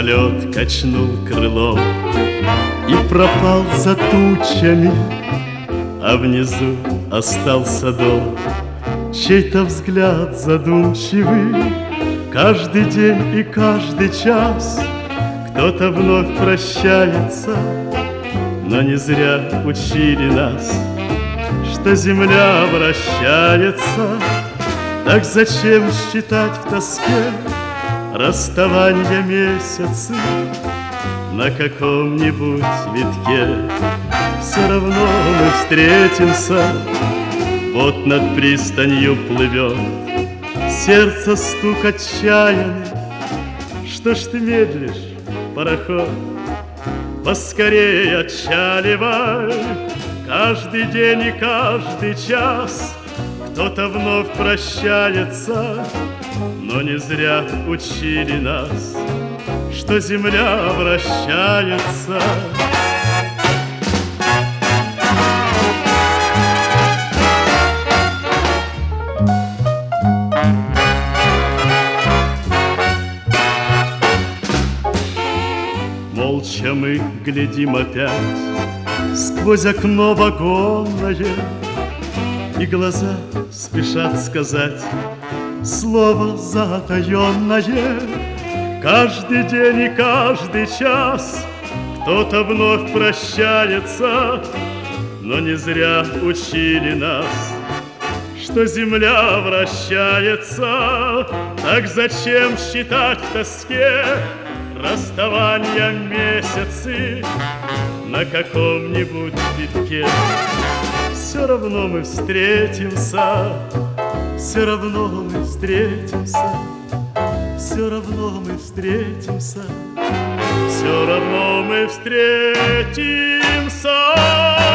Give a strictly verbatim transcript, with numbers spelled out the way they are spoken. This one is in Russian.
самолет качнул крылом и пропал за тучами, а внизу остался дом. Чей-то взгляд задумчивый каждый день и каждый час. Кто-то вновь прощается, но не зря учили нас, что земля вращается. Так зачем считать в тоске расставания месяцы на каком-нибудь витке? Все равно мы встретимся. Вот над пристанью плывет сердце стук отчаянный. Что ж ты медлишь, пароход? Поскорее отчаливай. Каждый день и каждый час кто-то вновь прощается, но не зря учили нас, что земля вращается. Молча мы глядим опять сквозь окно вагонное, и глаза спешат сказать слово затаенное. Каждый день и каждый час кто-то вновь прощается, но не зря учили нас, что земля вращается. Так зачем считать в тоске расставания месяцы на каком-нибудь витке? Все равно мы встретимся, все равно мы встретимся, все равно мы встретимся, все равно мы встретимся.